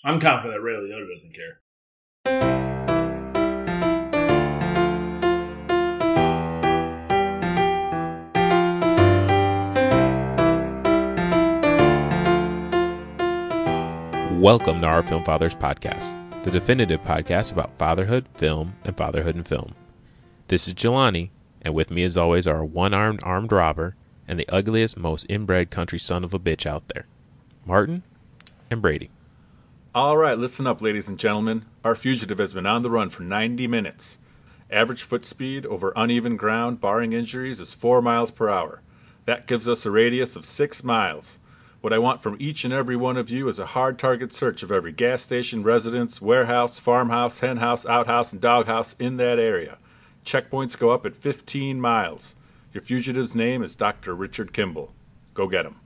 I'm confident Ray Liotta doesn't care. Welcome to our Film Fathers podcast, the definitive podcast about fatherhood, film, and fatherhood in film. This is Jelani, and with me as always are a one-armed armed robber and the ugliest, most inbred country son of a bitch out there, Martin and Brady. All right, listen up, ladies and gentlemen. Our fugitive has been on the run for 90 minutes. Average foot speed over uneven ground, barring injuries, is 4 miles per hour. That gives us a radius of 6 miles. What I want from each and every one of you is a hard target search of every gas station, residence, warehouse, farmhouse, henhouse, outhouse, and doghouse in that area. Checkpoints go up at 15 miles. Your fugitive's name is Dr. Richard Kimball. Go get him.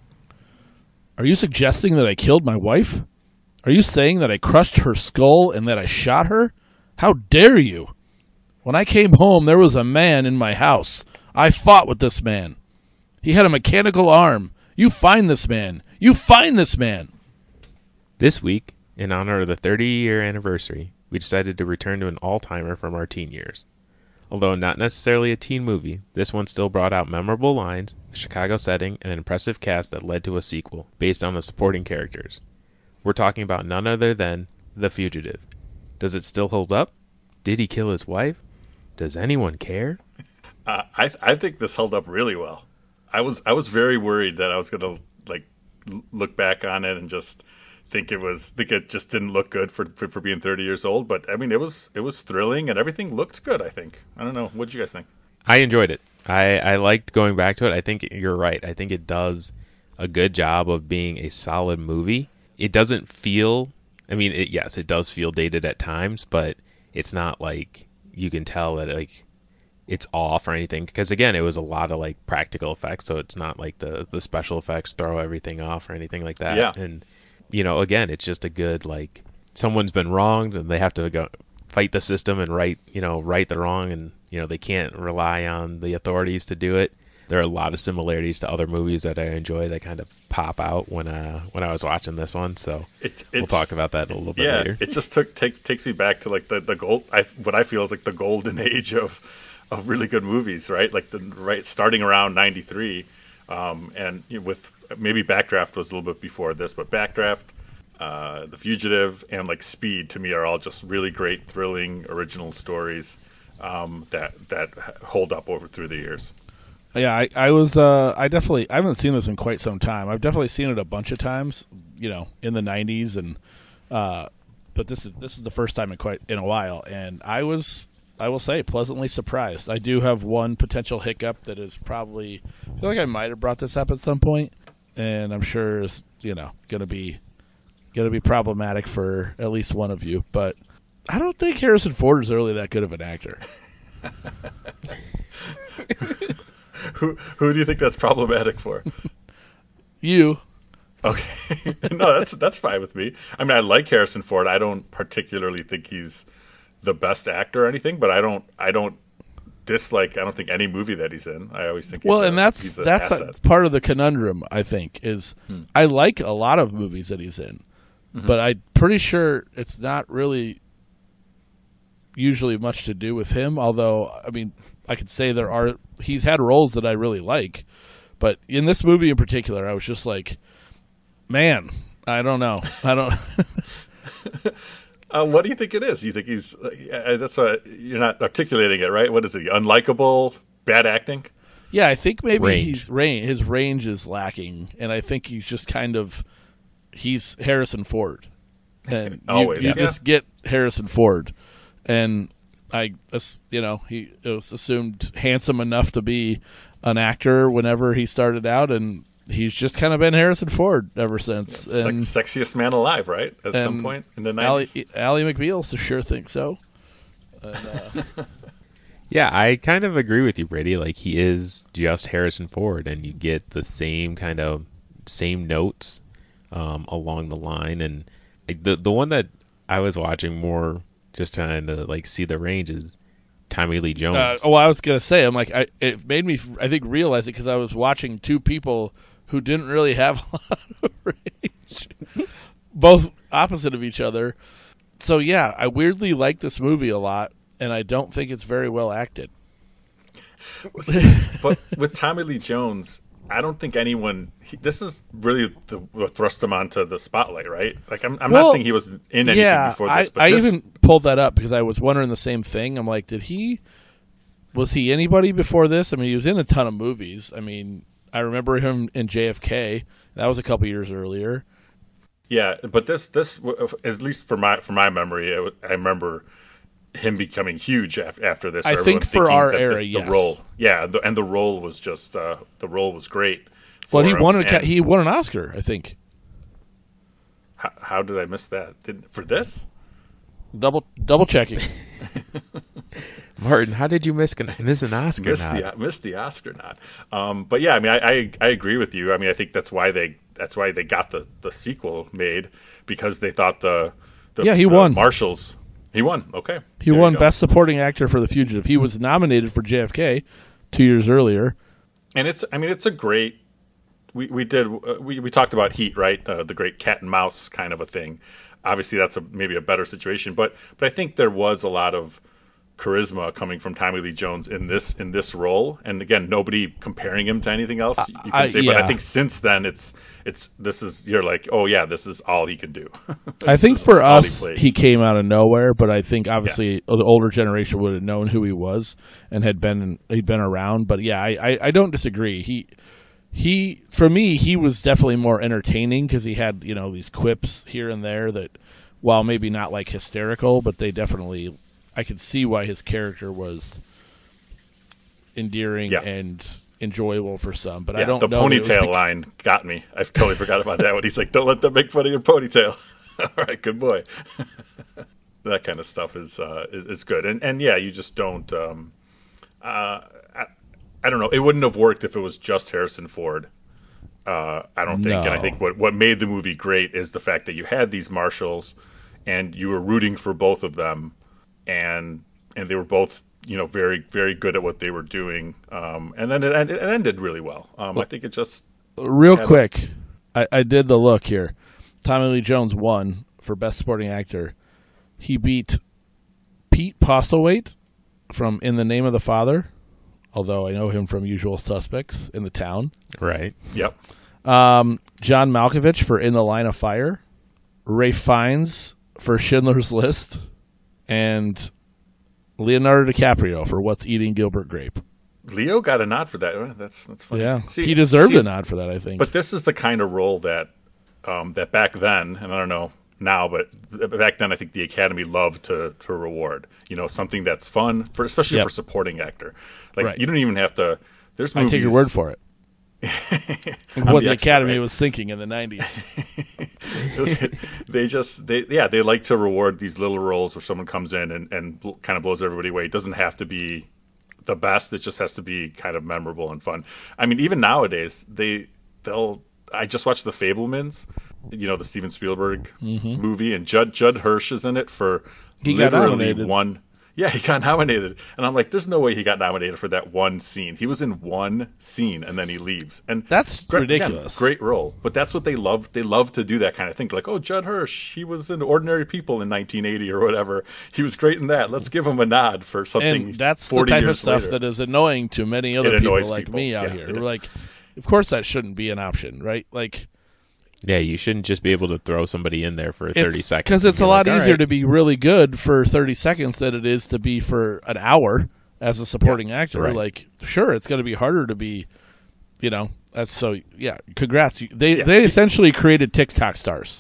Are you suggesting that I killed my wife? Are you saying that I crushed her skull and that I shot her? How dare you? When I came home, there was a man in my house. I fought with this man. He had a mechanical arm. You find this man. You find this man. This week, in honor of the 30-year anniversary, we decided to return to an all-timer from our teen years. Although not necessarily a teen movie, this one still brought out memorable lines, a Chicago setting, and an impressive cast that led to a sequel based on the supporting characters. We're talking about none other than The Fugitive. Does it still hold up? Did he kill his wife? Does anyone care? I think this held up really well. I was very worried that I was gonna look back on it and just think it just didn't look good for being 30 years old. But I mean, it was thrilling and everything looked good. I think. I don't know. What did you guys think? I enjoyed it. I liked going back to it. I think you're right. I think it does a good job of being a solid movie. It doesn't feel. I mean, yes, it does feel dated at times, but it's not like you can tell that it's off or anything, because again, it was a lot of practical effects, so it's not like the special effects throw everything off or anything like that. Yeah. And again, it's just a good someone's been wronged and they have to go fight the system and right the wrong, and they can't rely on the authorities to do it. There are a lot of similarities to other movies that I enjoy that kind of pop out when I was watching this one. So we'll talk about that a little bit later. It just takes me back to the gold. What I feel is the golden age of really good movies, right? Starting around 93, and with maybe Backdraft was a little bit before this, but Backdraft, The Fugitive, and Speed to me are all just really great, thrilling, original stories that hold up through the years. Yeah, I haven't seen this in quite some time. I've definitely seen it a bunch of times, in the 90s, and but this is the first time in a while, and I will say, pleasantly surprised. I do have one potential hiccup that is probably, I feel like I might have brought this up at some point, and I'm sure is gonna be problematic for at least one of you. But I don't think Harrison Ford is really that good of an actor. Who do you think that's problematic for? You. Okay, no, that's fine with me. I mean, I like Harrison Ford. I don't particularly think he's the best actor or anything, but I don't dislike. I don't think any movie that he's in. I always think that's part of the conundrum. I think is I like a lot of movies that he's in, but I'm pretty sure it's not really usually much to do with him. Although, I mean, I could say he's had roles that I really like, but in this movie in particular, I was just like, man, I don't know. What do you think it is? You think he's that's why you're not articulating it, right? What is it? Unlikable, bad acting? Yeah, I think maybe his range is lacking, and I think he's just he's Harrison Ford, and you just get Harrison Ford, and he was assumed handsome enough to be an actor whenever he started out, and he's just kind of been Harrison Ford ever since. And sexiest man alive, right? At some point in the 90s. Ally McBeal sure thinks so. Yeah, I kind of agree with you, Brady. He is just Harrison Ford, and you get the same notes along the line. And the one that I was watching more just trying to see the range is Tommy Lee Jones. I was gonna say, it made me realize it because I was watching two people who didn't really have a lot of range. Both opposite of each other. So yeah, I weirdly like this movie a lot, and I don't think it's very well acted. But with Tommy Lee Jones, I don't think anyone. This is really what thrust him onto the spotlight, right? Like I'm not saying he was in anything before this, but I this, even pulled that up because I was wondering the same thing. I'm like, was he anybody before this? I mean, he was in a ton of movies. I mean, I remember him in JFK. That was a couple years earlier. Yeah, but this at least for my memory, I remember him becoming huge after this. I think for our era, the yes. role, and the role was just the role was great. Well, he won an Oscar, I think. How did I miss that? For this? Double checking. Martin, how did you miss an Oscar nod? Missed the Oscar nod. But yeah, I mean, I agree with you. I mean, I think that's why they got the sequel made, because they thought he won. Marshals. He won. Okay. He won Best Supporting Actor for The Fugitive. He was nominated for JFK 2 years earlier. And it's a great. We talked about Heat, right? The great cat and mouse kind of a thing. Obviously, that's maybe a better situation, but I think there was a lot of charisma coming from Tommy Lee Jones in this role. And again, nobody comparing him to anything else you can say. Yeah. But I think since then, you're like, oh yeah, this is all he can do. I think for us, he came out of nowhere. But I think obviously the older generation would have known who he was and he'd been around. But yeah, I don't disagree. He for me, he was definitely more entertaining because he had these quips here and there that, while maybe not like hysterical, but they definitely. I could see why his character was endearing and enjoyable for some, but I don't know. The ponytail line got me. I totally forgot about that when he's like, "Don't let them make fun of your ponytail." All right, good boy. That kind of stuff is good, and yeah, you just don't. I don't know. It wouldn't have worked if it was just Harrison Ford. I don't think, and I think what made the movie great is the fact that you had these marshals, and you were rooting for both of them. And they were both, very, very good at what they were doing. And then it ended really well. I think it just real quick. I did the look here. Tommy Lee Jones won for Best Supporting Actor. He beat Pete Postlethwaite from In the Name of the Father, although I know him from Usual Suspects in The Town. Right. Yep. John Malkovich for In the Line of Fire. Ray Fiennes for Schindler's List. And Leonardo DiCaprio for What's Eating Gilbert Grape. Leo got a nod for that. That's funny. Yeah, he deserved a nod for that, I think. But this is the kind of role that that back then, and I don't know now, but back then I think the Academy loved to reward. Something that's fun, especially for supporting actor. Like you don't even have to. There's movies. I take your word for it. What the Academy was thinking in the 90s. They like to reward these little roles where someone comes in and kind of blows everybody away. It doesn't have to be the best. It just has to be kind of memorable and fun. I mean, even nowadays, I just watched The Fabelmans, the Steven Spielberg movie, and Judd Hirsch is in it for literally one. Yeah, he got nominated. And I'm like, there's no way he got nominated for that one scene. He was in one scene, and then he leaves. And that's ridiculous. Again, great role. But that's what they love. They love to do that kind of thing. Like, oh, Judd Hirsch, he was in Ordinary People in 1980 or whatever. He was great in that. Let's give him a nod for something 40 years later. And that's the type of stuff that is annoying to many other people like me out here. We're like, of course that shouldn't be an option, right? Like, yeah, you shouldn't just be able to throw somebody in there for 30 seconds. Because it's a lot easier to be really good for 30 seconds than it is to be for an hour as a supporting actor. Right. Like, sure, it's going to be harder to be, that's so, yeah, congrats. They essentially created TikTok stars.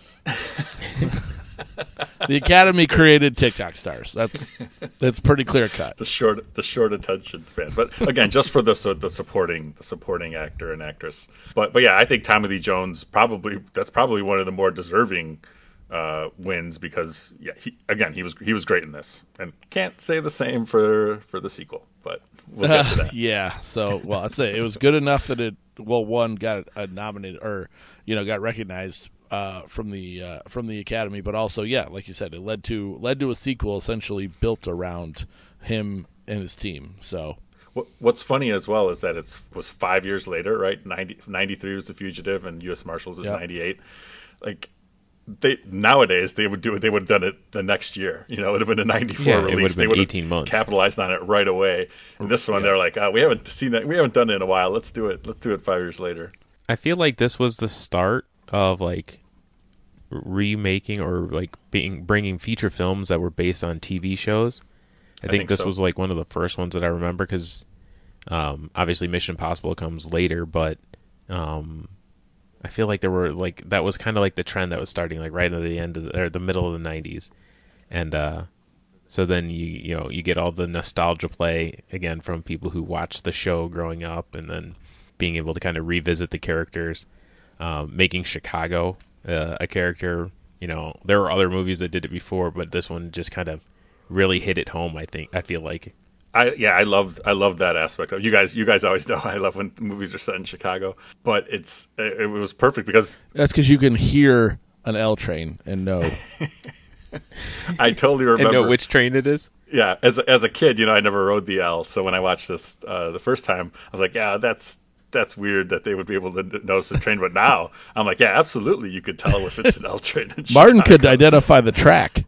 The Academy created TikTok stars. That's pretty clear cut. The short attention span. But again, just for the supporting actor and actress. But yeah, I think Tommy Lee Jones that's probably one of the more deserving wins because he was great in this, and can't say the same for the sequel. But we'll get to that. Yeah. So I say it was good enough that it one got nominated or got recognized. From the Academy, but also, like you said, it led to a sequel essentially built around him and his team. So, what's funny as well is that was 5 years later, right? 93 was The Fugitive, and U.S. Marshals is 98. Like nowadays they would have done it the next year. It would have been a 94 Yeah, it release. would have They been would 18 months. capitalized on it right away. And this one, they're like, we haven't seen that. We haven't done it in a while. Let's do it. Let's do it 5 years later. I feel like this was the start of like remaking or like bringing feature films that were based on TV shows. I think this so. was like one of the first ones that I remember because obviously Mission Impossible comes later, but I feel like there were like that was kind of like the trend that was starting like right at the end of or the middle of the 90s. And so then you get all the nostalgia play again from people who watched the show growing up and then being able to kind of revisit the characters, making Chicago a character. There were other movies that did it before, but this one just kind of really hit it home. I feel like. I love that aspect of you guys always know I love when movies are set in Chicago, but it was perfect because That's because you can hear an L train and know. I totally remember And know which train it is. Yeah, as a kid, I never rode the L, so when I watched this the first time, I was like, yeah, that's weird that they would be able to notice the train, but now I'm like, yeah, absolutely, you could tell if it's an L train in Martin Chicago. could identify the track.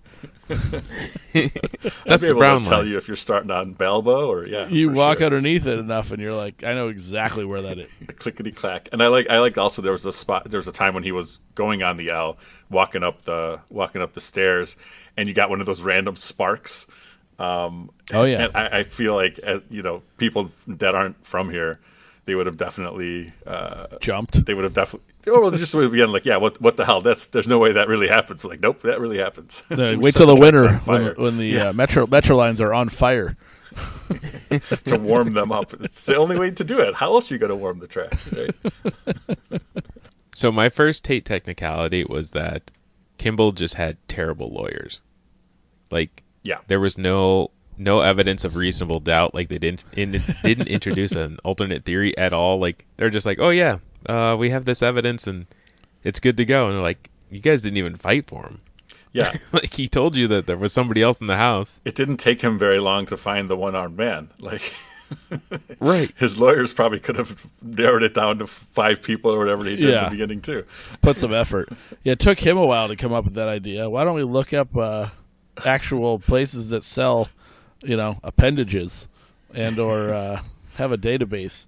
I'd That's be the able brown to tell line. you if you're starting on Balbo or You for walk sure. underneath it enough, and you're like, I know exactly where that is. Clickety clack. And I like also there was a time when he was going on the L, walking up the stairs, and you got one of those random sparks. Oh yeah, And I feel like people that aren't from here, they would have definitely jumped. they would have definitely. Well, just would be like, yeah, what the hell? There's no way that really happens. Like, nope, that really happens. Then We wait set till the tracks winter on fire when the metro lines are on fire. to warm them up. It's the only way to do it. How else are you going to warm the track? Right? So my first Tate technicality was that Kimball just had terrible lawyers. Like, Yeah. there was no evidence of reasonable doubt. Like, they didn't introduce an alternate theory at all. Like, they're just like, oh yeah, we have this evidence and it's good to go. And they're like, you guys didn't even fight for him. Yeah. Like, he told you that there was somebody else in the house. It didn't take him very long to find the one-armed man. Like, Right. his lawyers probably could have narrowed it down to 5 people or whatever he did in Yeah. the beginning too. Put some effort. Yeah, it took him a while to come up with that idea. Why don't we look up actual places that sell, appendages, and or have a database?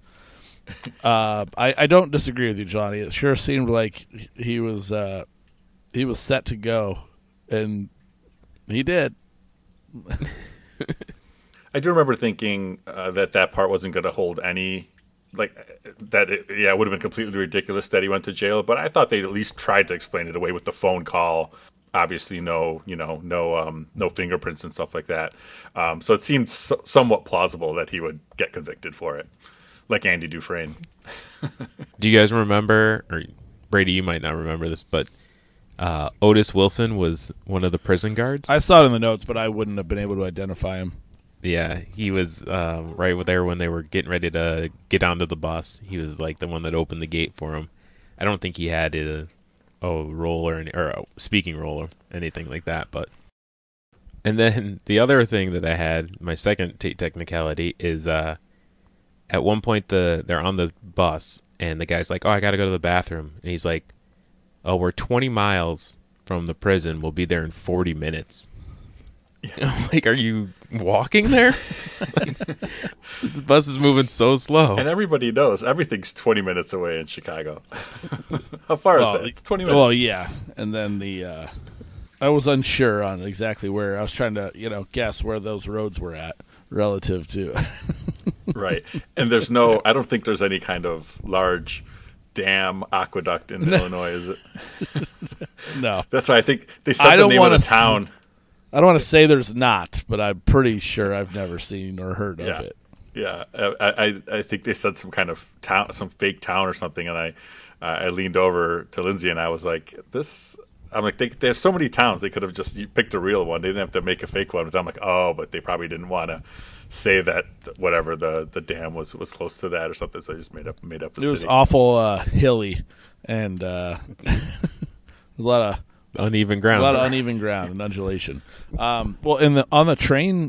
I don't disagree with you, Johnny. It sure seemed like he was set to go, and he did. I do remember thinking that part wasn't going to hold any, like, that it would have been completely ridiculous that he went to jail, but I thought they'd at least tried to explain it away with the phone call. Obviously, no fingerprints and stuff like that. So it seemed somewhat plausible that he would get convicted for it, like Andy Dufresne. Do you guys remember, or Brady, you might not remember this, but Otis Wilson was one of the prison guards. I saw it in the notes, but I wouldn't have been able to identify him. Yeah, he was right there when they were getting ready to get onto the bus. He was like the one that opened the gate for him. I don't think he had a role or a speaking role or anything like that. But and then the other thing that I had, my second technicality, is at one point they're on the bus and the guy's like, "Oh, I got to go to the bathroom," and he's like, "Oh, we're 20 miles from the prison. We'll be there in 40 minutes." I'm like, are you walking there? This bus is moving so slow. And everybody knows everything's 20 minutes away in Chicago. How far is that? It's 20 minutes. Well, yeah, and then I was unsure on exactly where. I was trying to, guess where those roads were at relative to. Right. And I don't think there's any kind of large dam aqueduct in Illinois, is it? No. That's why I think they I said the don't name of the wanna town. I don't want to say there's not, but I'm pretty sure I've never seen or heard of it. Yeah. I think they said some kind of town, some fake town or something, and I leaned over to Lindsay and I was like, this. I'm like, they have so many towns. They could have just picked a real one. They didn't have to make a fake one. But I'm like, oh, but they probably didn't want to say that whatever the dam was close to that or something. So I just made up the city. It was awful hilly, and a lot of Uneven ground. A lot of uneven ground and undulation. Well, on the train,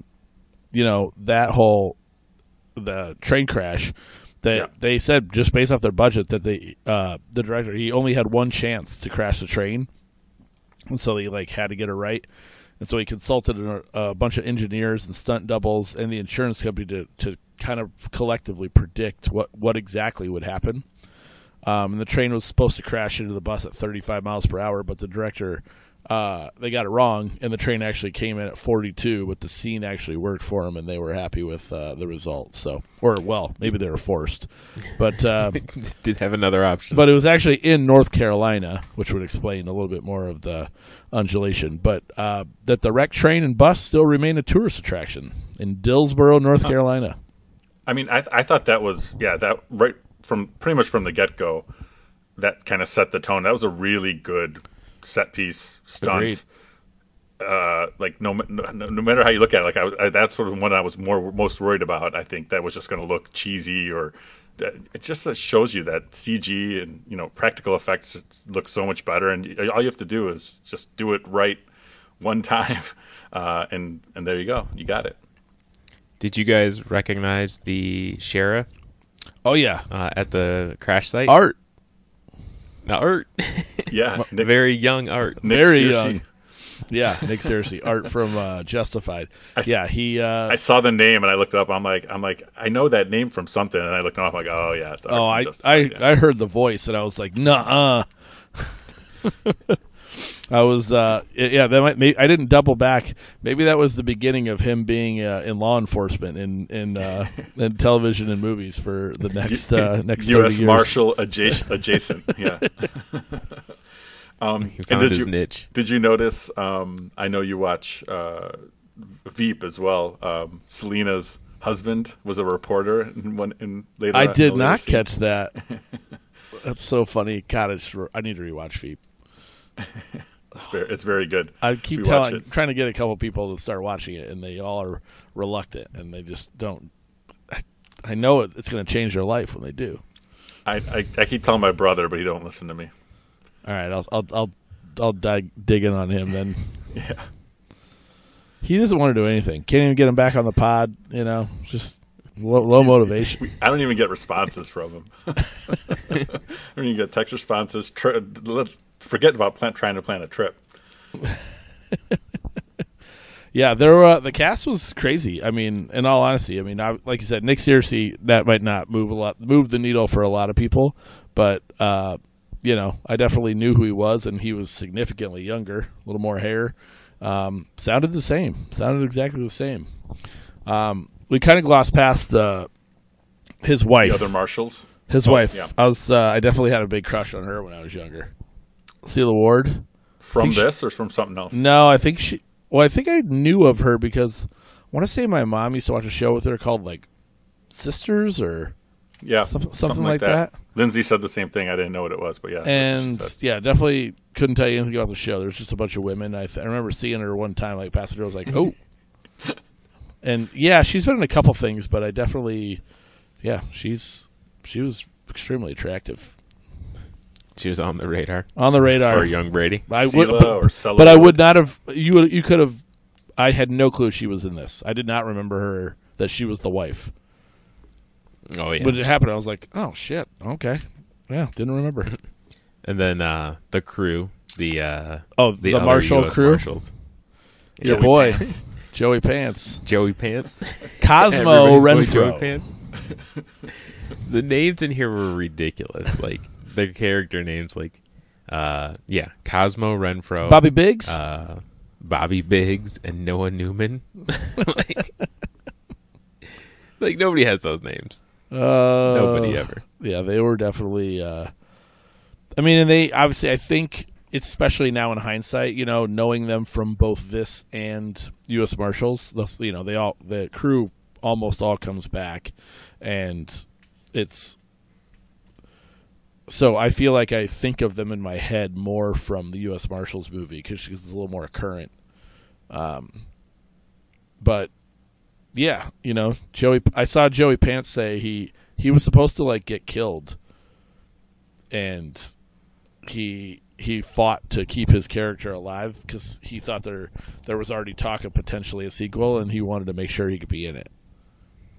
the train crash, they said just based off their budget that the director, he only had one chance to crash the train, and so he like had to get it right. And so he consulted a bunch of engineers and stunt doubles and the insurance company to kind of collectively predict what exactly would happen. And the train was supposed to crash into the bus at 35 miles per hour, but the director, they got it wrong, and the train actually came in at 42, but the scene actually worked for them, and they were happy with the result. So, or, well, maybe they were forced. But Did have another option. but it was actually in North Carolina, which would explain a little bit more of the undulation. But that the wrecked train and bus still remain a tourist attraction in Dillsboro, North Carolina. I mean, I thought that was that right from pretty much from the get go, that kind of set the tone. That was a really good set piece stunt. Agreed. Like no matter how you look at it, like that's sort of one I was most worried about. I think that was just going to look cheesy, or it just shows you that CG and practical effects look so much better, and all you have to do is just do it right one time, and there you go, you got it. Did you guys recognize the sheriff Oh, yeah. at the crash site? Art. Art. Yeah, Very young Art. Nick Very Searcy. young. Yeah, Nick Searcy. Art from Justified. He... I saw the name and I looked it up. I'm like, I know that name from something, and I looked it up. I'm like, oh yeah, it's Art from Justified, yeah. I heard the voice and I was like, nuh-uh. I was that might I didn't double back. Maybe that was the beginning of him being in law enforcement in television and movies for the next next 30 U.S. years. Marshal adjacent. Yeah. He found his niche. Did you notice? I know you watch Veep as well. Selena's husband was a reporter in later. I did later not scene. catch that. That's so funny. God, I need to rewatch Veep. It's very good. I keep Rewatch it. trying to get a couple people to start watching it, and they all are reluctant, and they just don't. I know it's going to change their life when they do. I keep telling my brother, but he don't listen to me. All right, I'll dig in on him then. Yeah. He doesn't want to do anything. Can't even get him back on the pod. Just low motivation. I don't even get responses from him. I don't even get text responses. Forget about trying to plan a trip. Yeah, the cast was crazy. I mean, in all honesty, like you said, Nick Searcy, that might not move the needle for a lot of people, but I definitely knew who he was, and he was significantly younger, a little more hair. Sounded exactly the same. We kind of glossed past his wife. The other marshals. His wife. Yeah. I definitely had a big crush on her when I was younger. Celia Ward. From this or from something else? No, I think I knew of her because I want to say my mom used to watch a show with her called like Sisters or something like that. Lindsay said the same thing. I didn't know what it was, but yeah. And yeah, definitely couldn't tell you anything about the show. There's just a bunch of women. I remember seeing her one time, like Pastor was like, oh. And yeah, she's been in a couple things, but I definitely, she was extremely attractive. She was on the radar. On the radar for young Brady. But I would not have. You could have. I had no clue she was in this. I did not remember her that she was the wife. Oh yeah. When it happened, I was like, "Oh shit, okay, yeah, didn't remember." And then the crew, the the other Marshall US crew, Marshals. your Joey boy, Pants. Joey Pants, Joey Pants, Cosmo Everybody's boy Joey Renfro. Pants. The names in here were ridiculous. Like their character names, like Cosmo Renfro, Bobby Biggs, Bobby Biggs, and Noah Newman. like nobody has those names. Nobody ever. Yeah, they were definitely. And they obviously, I think, especially now in hindsight, knowing them from both this and U.S. Marshals, the crew almost all comes back, and it's. So I feel like I think of them in my head more from the U.S. Marshals movie because she's a little more current. But yeah, Joey. I saw Joey Pants say he was supposed to like get killed, and he fought to keep his character alive because he thought there was already talk of potentially a sequel, and he wanted to make sure he could be in it.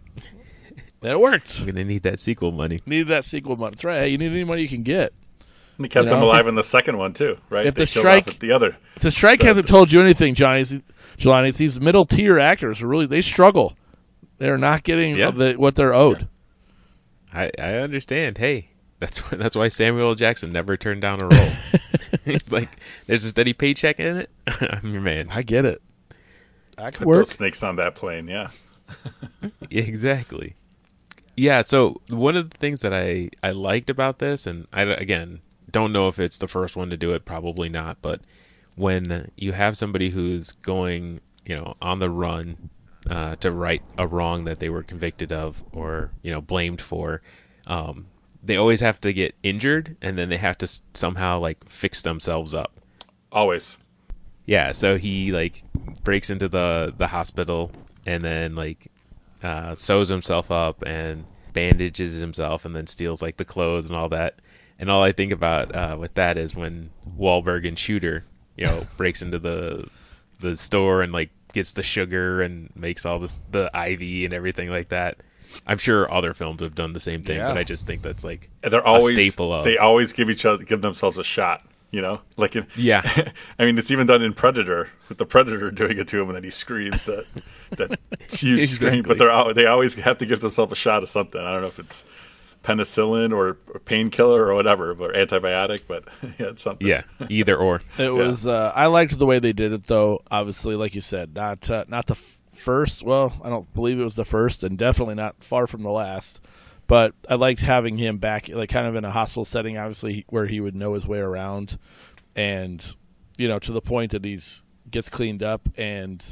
And it worked. I'm gonna need that sequel money. Needed that sequel money. That's right. Hey, you need any money you can get. And they kept You know? him alive in the second one too, right? If They the killed strike- off the other. If the strike hasn't told you anything, Jelani, it's these middle tier actors are really they struggle. They're not getting what they're owed. I understand. Hey, that's why Samuel L. Jackson never turned down a role. It's like there's a steady paycheck in it. I'm your man. I get it. I could Put work. those snakes on that plane, yeah. Exactly. Yeah, so one of the things that I liked about this, and I, again, don't know if it's the first one to do it, probably not, but when you have somebody who's going, on the run to right a wrong that they were convicted of or, blamed for, they always have to get injured, and then they have to somehow, fix themselves up. Always. Yeah, so he breaks into the hospital and then sews himself up and bandages himself and then steals the clothes and all that. And all I think about with that is when Wahlberg and Shooter, breaks into the store and gets the sugar and makes all the IV and everything like that. I'm sure other films have done the same thing, but I just think that's And they're always, a staple of. They always give themselves a shot. Yeah. I mean, it's even done in Predator with the Predator doing it to him, and then he screams that huge scream. But they always have to give themselves a shot of something. I don't know if it's penicillin or painkiller or whatever, or antibiotic, but yeah, it's something. Yeah, either or. It was. I liked the way they did it, though. Obviously, like you said, not the first. Well, I don't believe it was the first, and definitely not far from the last. But I liked having him back, kind of in a hospital setting, obviously, where he would know his way around, and to the point that gets cleaned up, and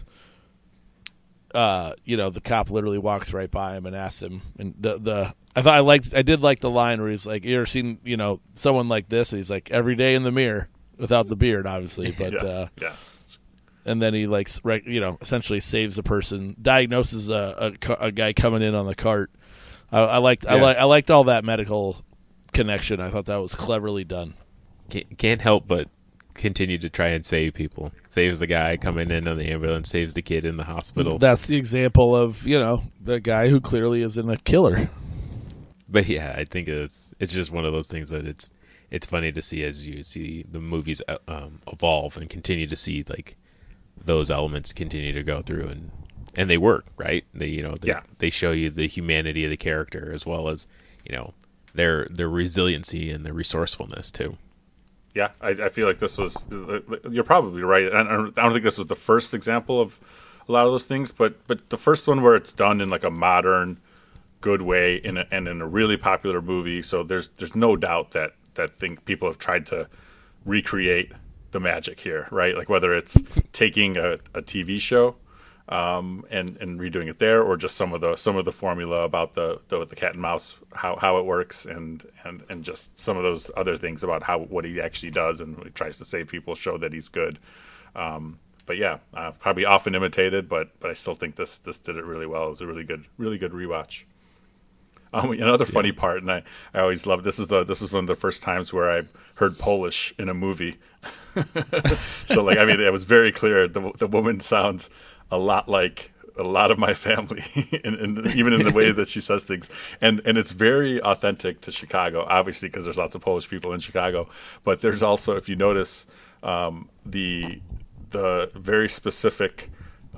the cop literally walks right by him and asks him. And I did like the line where he's like, "You ever seen someone like this?" And he's like, "Every day in the mirror," without the beard, obviously, but yeah. And then he essentially saves a person, diagnoses a guy coming in on the cart. I liked all that medical connection. I thought that was cleverly done. Can't help but continue to try and save people. Saves the guy coming in on the ambulance, saves the kid in the hospital. That's the example of the guy who clearly isn't a killer. But yeah, I think it's just one of those things that it's funny to see as you see the movies evolve and continue to see those elements continue to go through and they work, right? They show you the humanity of the character as well as their resiliency and their resourcefulness too. Yeah, I feel like this was. You're probably right. I don't think this was the first example of a lot of those things, but the first one where it's done in a modern, good way and in a really popular movie. So there's no doubt that people have tried to recreate the magic here, right? Whether it's taking a TV show and redoing it there, or just some of the formula about the cat and mouse, how it works, and just some of those other things about what he actually does and he tries to save people, show that he's good. But yeah, probably often imitated, but I still think this did it really well. It was a really good rewatch. Another funny part, and I always love this is one of the first times where I heard Polish in a movie. So it was very clear the woman sounds a lot like a lot of my family, and even in the way that she says things, and it's very authentic to Chicago, obviously, because there's lots of Polish people in Chicago. But there's also, if you notice, the very specific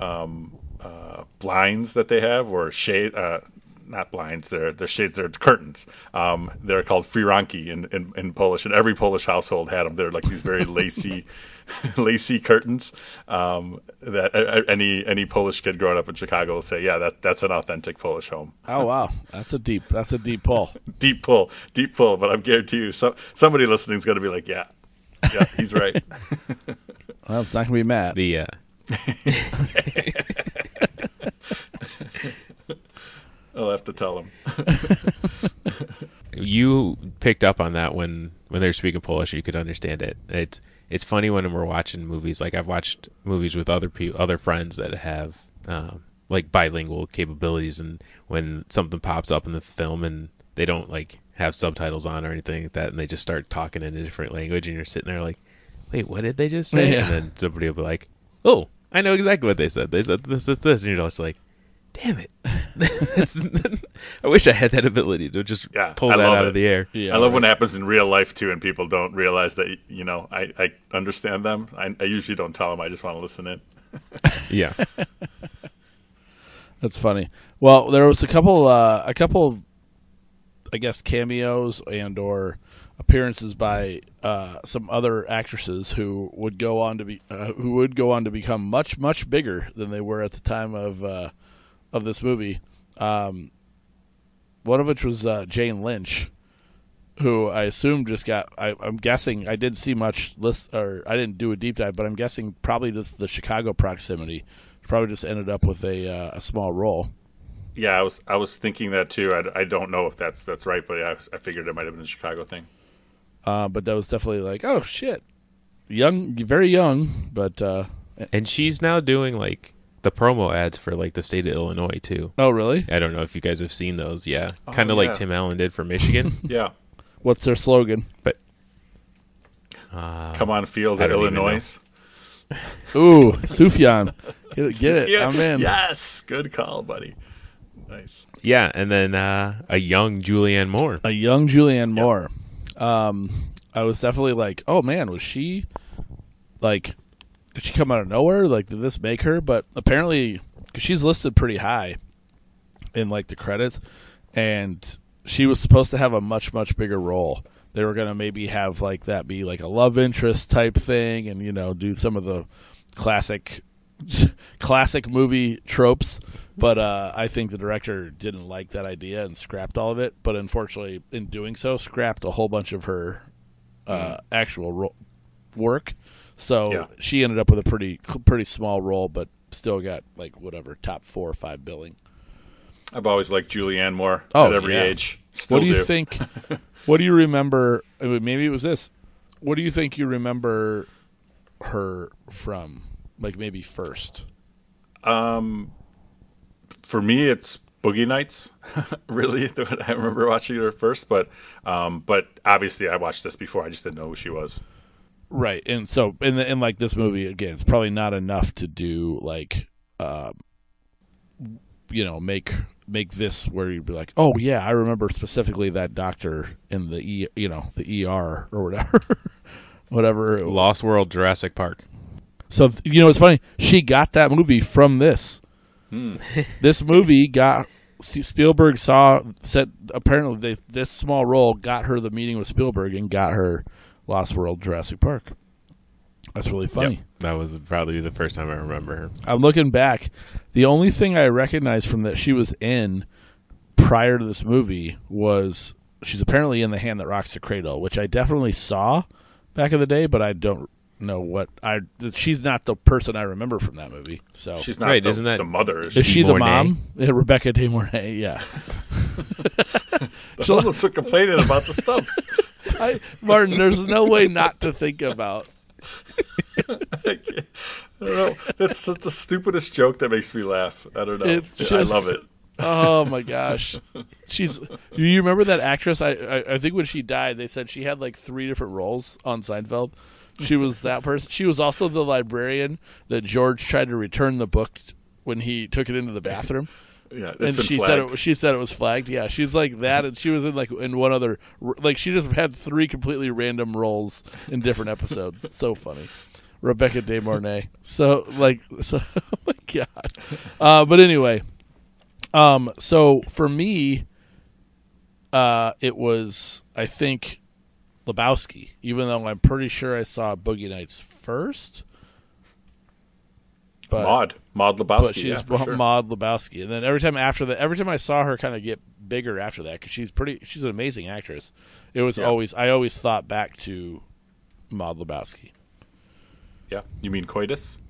blinds that they have, or shade. Not blinds, they're shades, they're curtains. They're called firanki in Polish, and every Polish household had them. They're these very lacy curtains that any Polish kid growing up in Chicago will say, yeah, that's an authentic Polish home. Oh wow, that's a deep pull. deep pull. But I'm guarantee you, somebody listening is going to be like, yeah, he's right. Well, it's not going to be Matt. I'll have to tell him. You picked up on that when they're speaking Polish, you could understand it. It's funny when we're watching movies. I've watched movies with other friends that have bilingual capabilities, and when something pops up in the film and they don't have subtitles on or anything like that, and they just start talking in a different language, and you're sitting there wait, what did they just say? Yeah. And then somebody will be like, oh, I know exactly what they said. They said this, and you're just like, damn it. I wish I had that ability to just pull I that love out it. of the air. Yeah, I love when it happens in real life too, and people don't realize that I understand them. I usually don't tell them. I just want to listen in. Yeah. That's funny. Well, there was a couple, I guess, cameos and or appearances by some other actresses who would go on to become much bigger than they were at the time of this movie. One of which was Jane Lynch, who I assume just got. I'm guessing I didn't see much or I didn't do a deep dive, but I'm guessing probably just the Chicago proximity. Probably just ended up with a small role. Yeah, I was thinking that too. I don't know if that's right, but I figured it might have been a Chicago thing. But that was definitely like, oh shit, very young, but And she's now doing like the promo ads for like the state of Illinois too. oh really? I don't know if you guys have seen those. Yeah, kind of like Tim Allen did for Michigan. Yeah, What's their slogan? But come on, field I at don't even Illinois. Ooh, Sufjan, get it? Yeah, I'm in. Yes, good call, buddy. Nice. yeah, and then a young Julianne Moore. A young Julianne Moore. I was definitely like, oh man, was she like? Did she come out of nowhere? Like, did this make her? But apparently, because she's listed pretty high in like the credits, and she was supposed to have a much bigger role. They were gonna maybe have like that be like a love interest type thing, and do some of the classic movie tropes. But I think the director didn't like that idea and scrapped all of it. But unfortunately, in doing so, scrapped a whole bunch of her actual work. So she ended up with a pretty small role, but still got like whatever top 4 or 5 billing. I've always liked Julianne Moore Oh, at every yeah. age. Still What do you think? What do you remember? I mean, maybe it was this. What do you think you remember her from? Like maybe first. For me, it's Boogie Nights. Really, I remember watching her first, but obviously I watched this before. I just didn't know who she was. Right, and so in like this movie again, it's probably not enough to do like, make this where you'd be like, oh yeah, I remember specifically that doctor in the the ER or whatever, whatever. Lost World, Jurassic Park. So it's funny. She got that movie from this. This movie got Spielberg said apparently this small role got her the meeting with Spielberg and got her Lost World, Jurassic Park. That's really funny. Yep. That was probably the first time I remember her. I'm looking back. The only thing I recognized from that she was in prior to this movie was she's apparently in The Hand That Rocks the Cradle, which I definitely saw back in the day, but I don't know she's not the person I remember from that movie. So She's not Right, the, isn't that- the mother. is she the Mornay? mom? Yeah, Rebecca De Mornay, yeah. The homeless are complaining about the stumps. Martin, there's no way not to think about. I don't know. That's the stupidest joke that makes me laugh. I don't know. I love it. Oh my gosh, do you remember that actress? I think when she died, they said she had like 3 different roles on Seinfeld. She was that person. She was also the librarian that George tried to return the book when he took it into the bathroom. Yeah, And she said it was flagged. Yeah, she's like that, and she was in one other. Like she just had 3 completely random roles in different episodes. It's so funny, Rebecca De Mornay. Oh my god. But anyway, so for me, it was I think Lebowski. Even though I'm pretty sure I saw Boogie Nights first. Maud Lebowski. But she's for sure. Maud Lebowski, and then every time I saw her kind of get bigger after that because she's an amazing actress. It was I always thought back to Maud Lebowski. Yeah, you mean coitus?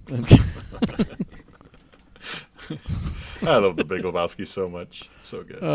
I love the Big Lebowski so much. It's so good.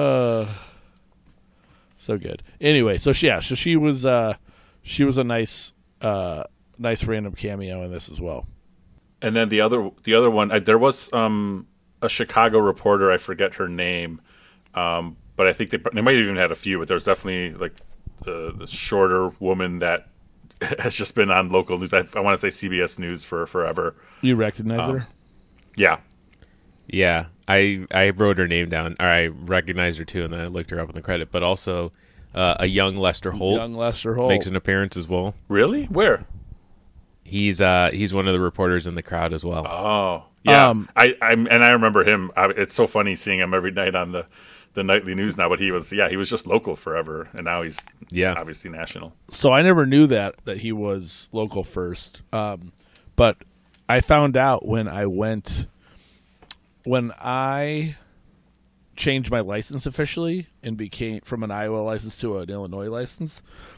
So good. Anyway, so she was a nice random cameo in this as well. And then the other one, there was a Chicago reporter. I forget her name, but I think they might have even had a few. But there was definitely like the shorter woman that has just been on local news. I want to say CBS News for forever. You recognize her? Yeah. Yeah, I wrote her name down, or I recognized her too, and then I looked her up in the credit. But also, a young Lester Holt Young Lester Holt makes an appearance as well. Really? Where? He's one of the reporters in the crowd as well. Oh, yeah. I remember him. It's so funny seeing him every night on the nightly news now. But he was just local forever, and now he's obviously national. So I never knew that he was local first. But I found out when I changed my license officially and became from an Iowa license to an Illinois license.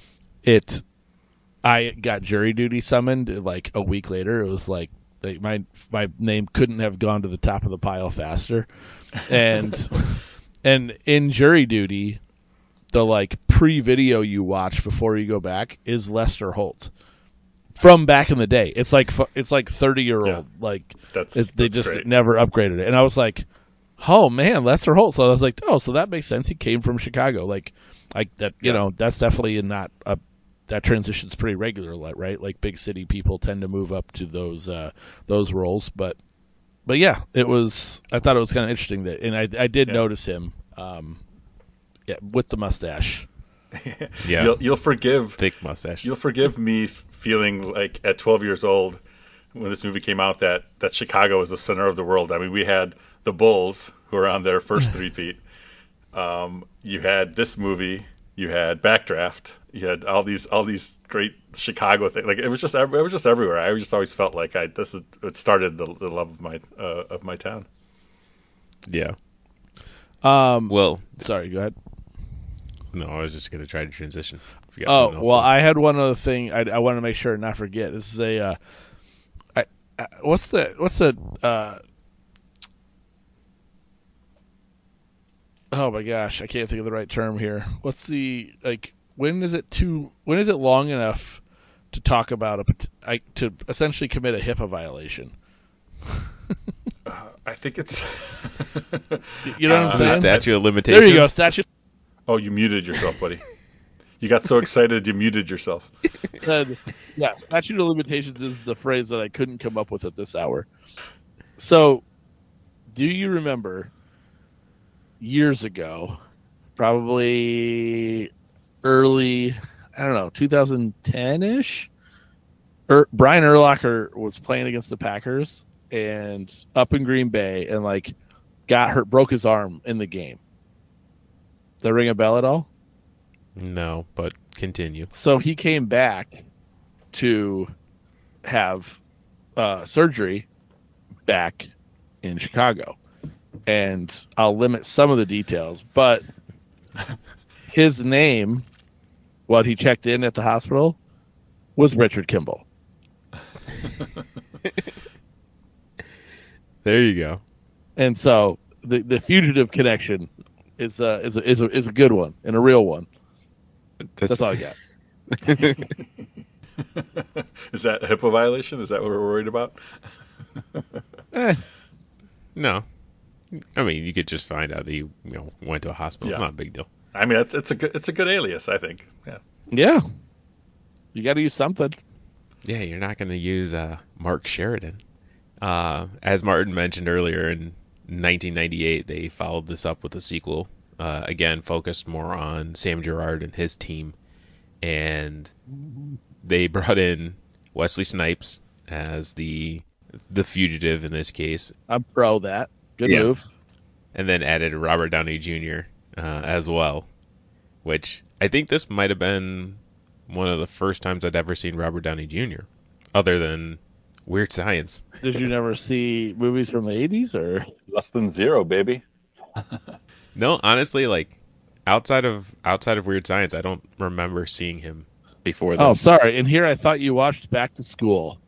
I got jury duty summoned like a week later. It was like my name couldn't have gone to the top of the pile faster, and in jury duty, the like pre-video you watch before you go back is Lester Holt from back in the day. It's like 30-year-old like they just great. Never upgraded it, and I was like, oh man, Lester Holt. So I was like, oh, so that makes sense. He came from Chicago, like that. You know, that's definitely not a. That transition's pretty regular, right? Like big city people tend to move up to those roles, but yeah, it was. I thought it was kind of interesting that, and I did notice him, with the mustache. Yeah, you'll forgive thick mustache. You'll forgive me feeling like at 12 years old when this movie came out that Chicago was the center of the world. I mean, we had the Bulls who were on their first three-peat. You had this movie. You had Backdraft. You had all these great Chicago things. Like it was just everywhere. I just always felt like it started the love of my town. Yeah. Well, sorry. Go ahead. No, I was just going to try to transition. I had one other thing I want to make sure and not forget. This is a what's the oh my gosh, I can't think of the right term here. What's the when is it long enough to talk about to essentially commit a HIPAA violation? I think it's you know what I'm saying? Statute of limitations. There you go, statute. Oh, you muted yourself, buddy. You got so excited you muted yourself. Yeah, statute of limitations is the phrase that I couldn't come up with at this hour. So, do you remember years ago, probably early, I don't know, 2010-ish, Brian Urlacher was playing against the Packers and up in Green Bay and got hurt, broke his arm in the game. Does that ring a bell at all? No, but continue. So he came back to have surgery back in Chicago. And I'll limit some of the details, but his name, what he checked in at the hospital, was Richard Kimball. There you go. And so the fugitive connection is a good one and a real one. That's all I got. Is that a HIPAA violation? Is that what we're worried about? No. I mean, you could just find out that you went to a hospital. Yeah. It's not a big deal. I mean, it's a good alias, I think. Yeah. Yeah. You got to use something. Yeah, you're not going to use Mark Sheridan. As Martin mentioned earlier, in 1998, they followed this up with a sequel. Again, focused more on Sam Gerard and his team. And they brought in Wesley Snipes as the fugitive in this case. I'm pro that. Good move. And then added Robert Downey Jr. As well, which I think this might have been one of the first times I'd ever seen Robert Downey Jr. other than Weird Science. Did you never see movies from the 80s or Less Than Zero, baby? No, honestly, outside of Weird Science, I don't remember seeing him before this. Oh, sorry. And here I thought you watched Back to School.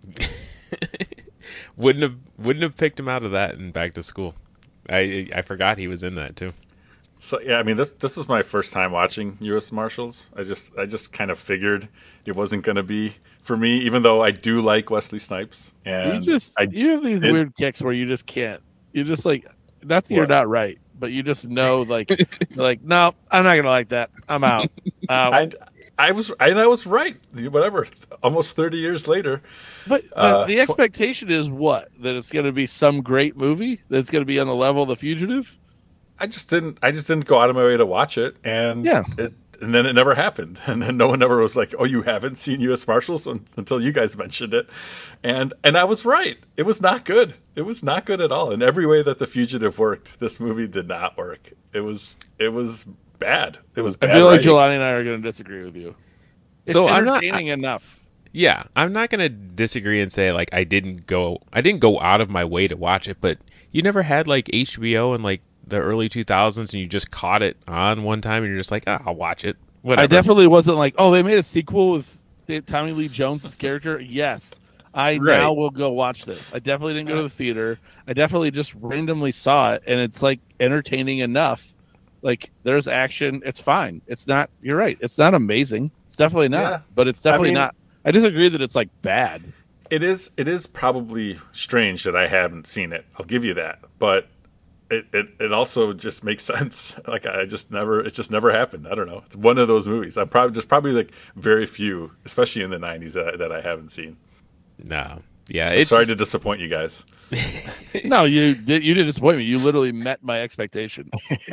Wouldn't have picked him out of that and Back to School. I forgot he was in that too. So yeah, I mean this is my first time watching U.S. Marshals. I just kind of figured it wasn't going to be for me, even though I do like Wesley Snipes. And you have these weird kicks where you just can't. You just not that you're not right, but you just know you're no, I'm not going to like that. I'm out. I was right. Whatever, almost 30 years later. But the expectation is what? That it's going to be some great movie that's going to be on the level of The Fugitive? I just didn't go out of my way to watch it, and and then it never happened, and then no one ever was like, "Oh, you haven't seen U.S. Marshals?" until you guys mentioned it, and I was right. It was not good. It was not good at all. In every way that The Fugitive worked, this movie did not work. It was bad. It was bad. I feel like writing. Jelani and I are going to disagree with you. It's entertaining enough. Yeah, I'm not gonna disagree and say like I didn't go out of my way to watch it, but you never had like HBO in like the early 2000s and you just caught it on one time and you're just like, I'll watch it. Whatever. I definitely wasn't like, oh, they made a sequel with Tommy Lee Jones' character. Yes, now will go watch this. I definitely didn't go to the theater. I definitely just randomly saw it, and it's like entertaining enough. Like there's action. It's fine. It's not. You're right. It's not amazing. It's definitely not. But it's definitely not. I disagree that it's like bad. It is probably strange that I haven't seen it. I'll give you that. But it also just makes sense. Like it just never happened. I don't know. It's one of those movies. I'm probably like very few, especially in the 90s that I haven't seen. No. Yeah. So sorry to disappoint you guys. No, you didn't disappoint me. You literally met my expectation.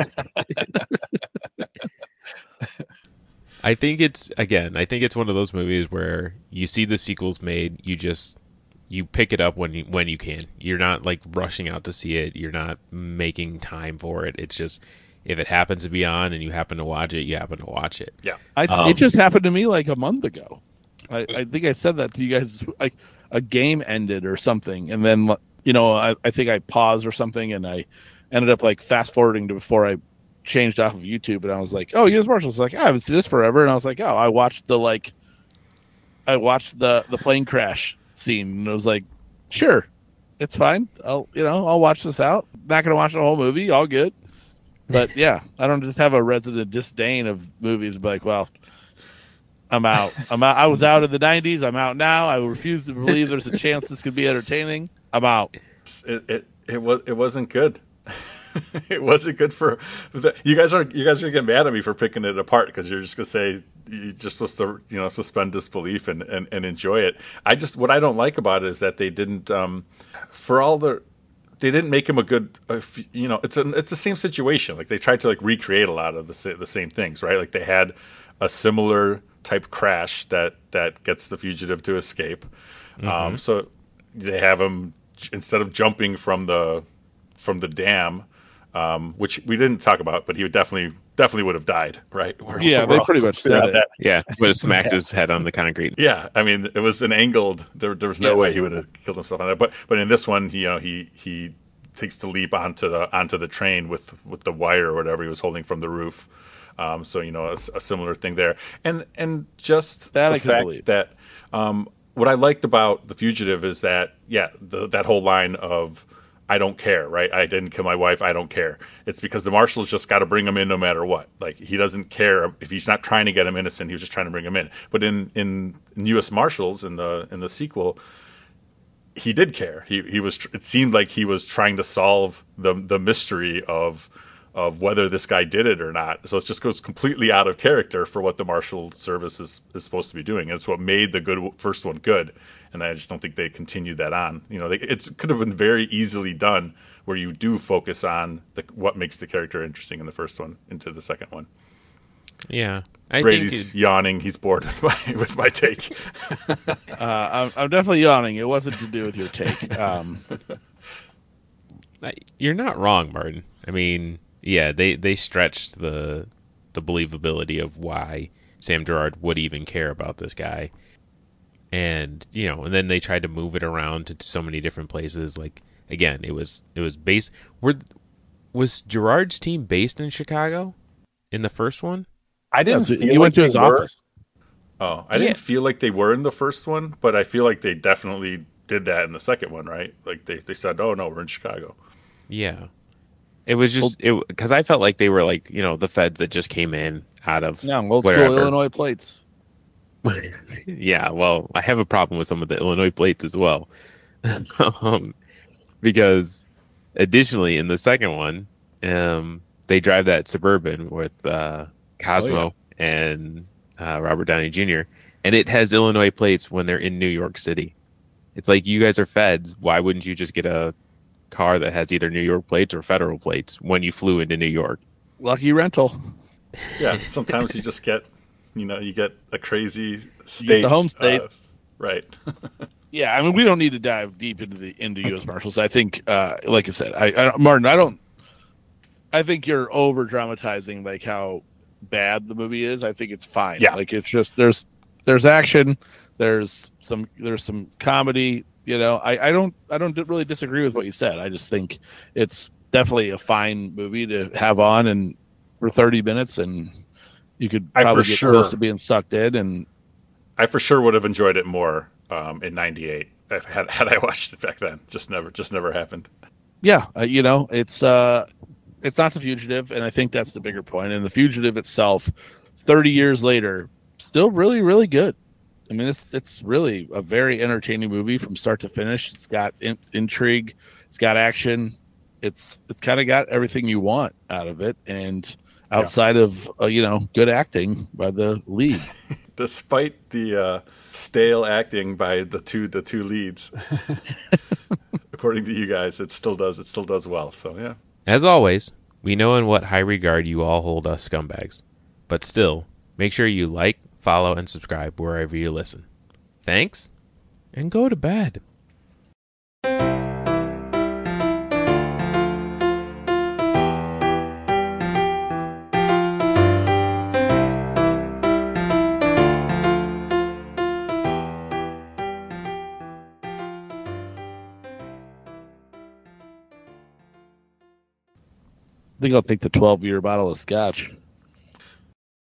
I think it's one of those movies where you see the sequels made, you pick it up when you can. You're not like rushing out to see it. You're not making time for it. It's just if it happens to be on and you happen to watch it, you happen to watch it. Yeah. It just happened to me like a month ago. I think I said that to you guys. Like a game ended or something, and then I think I paused or something, and I ended up like fast forwarding to before I changed off of YouTube, and I was like, "Oh, U.S. Marshals." Like, I haven't seen this forever, and I was like, "Oh, I watched the plane crash scene," and I was like, "Sure, it's fine. I'll watch this out. Not gonna watch the whole movie. All good." But yeah, I don't just have a resident disdain of movies. But like, well, I'm out. I was out in the 90s. I'm out now. I refuse to believe there's a chance this could be entertaining. I'm out. It wasn't good. It wasn't good for you guys. Are gonna get mad at me for picking it apart because you're just gonna say you just supposed to suspend disbelief and enjoy it. What I don't like about it is that they didn't they didn't make him a good it's the same situation. Like they tried to like recreate a lot of the same things, right? Like they had a similar type crash that gets the fugitive to escape. Mm-hmm. So they have him, instead of jumping from the dam, which we didn't talk about, but he would definitely would have died, right? They pretty much said it. Yeah, would have smacked his head on the concrete. Yeah, I mean, it was an angled. There was no way he would have killed himself on that. But in this one, he takes the leap onto the train with the wire or whatever he was holding from the roof. So a similar thing there, and just that the I can fact believe. that what I liked about The Fugitive is that that whole line of I don't care, right? I didn't kill my wife. I don't care. It's because the marshals just got to bring him in no matter what. Like he doesn't care if he's not trying to get him innocent. He was just trying to bring him in. But in U.S. Marshals in the sequel, he did care. He was. It seemed like he was trying to solve the mystery of whether this guy did it or not. So it just goes completely out of character for what the Marshal Service is supposed to be doing. And it's what made the first one good. And I just don't think they continued that on. It could have been very easily done where you do focus on what makes the character interesting in the first one into the second one. Yeah. Brady's yawning. He's bored with my take. I'm definitely yawning. It wasn't to do with your take. You're not wrong, Martin. I mean, yeah, they stretched the believability of why Sam Gerard would even care about this guy. And, and then they tried to move it around to so many different places. Like, again, it was based... Was Gerard's team based in Chicago in the first one? I didn't feel he went to his office. Oh, I didn't feel like they were in the first one, but I feel like they definitely did that in the second one, right? Like, they said, oh, no, we're in Chicago. Yeah. It was just... Because I felt like they were like, the feds that just came in out of old school Illinois plates. Yeah, well, I have a problem with some of the Illinois plates as well. Because additionally, in the second one, they drive that Suburban with Cosmo and Robert Downey Jr., and it has Illinois plates when they're in New York City. It's like, you guys are feds. Why wouldn't you just get a car that has either New York plates or federal plates when you flew into New York? Lucky rental. Yeah, sometimes you just get, you get a crazy state. You get the home state. Right. Yeah, I mean, we don't need to dive deep into U.S. Marshals. I think, like I said, Martin, I think you're over dramatizing like how bad the movie is. I think it's fine. Yeah. Like, it's just there's action, there's some comedy. I don't really disagree with what you said. I just think it's definitely a fine movie to have on and for 30 minutes, and you could probably get close to being sucked in. And I for sure would have enjoyed it more in '98 had I watched it back then. Just never happened. Yeah, it's not The Fugitive, and I think that's the bigger point. And The Fugitive itself, 30 years later, still really, really good. I mean, it's really a very entertaining movie from start to finish. It's got intrigue, it's got action, it's kind of got everything you want out of it, and outside of good acting by the lead. Despite the stale acting by the two leads, according to you guys, it still does well. So yeah. As always, we know in what high regard you all hold us scumbags, but still, make sure you like, follow, and subscribe wherever you listen. Thanks, and go to bed. I think I'll take the 12-year bottle of scotch.